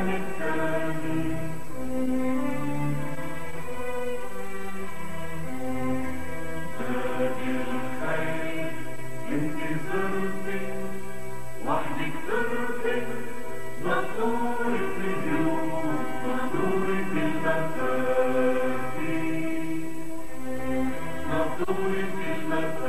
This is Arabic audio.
الثاني. باقي الخير انت صرتي وحدك صرتي نصورة اليوم نصورة المساكين نصورة المساكين.